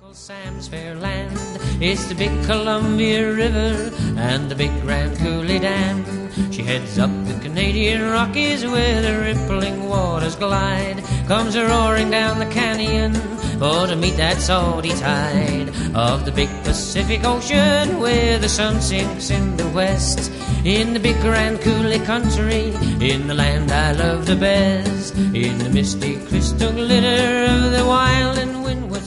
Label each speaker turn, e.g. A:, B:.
A: Sam's fair land, it's the big Columbia River and the big Grand Coulee Dam. She heads up the Canadian Rockies where the rippling waters glide, comes roaring down the canyon for to meet that salty tide of the big Pacific Ocean where the sun sinks in the west. In the big Grand Coulee country, in the land I love the best, in the misty crystal glitter of the wild and windward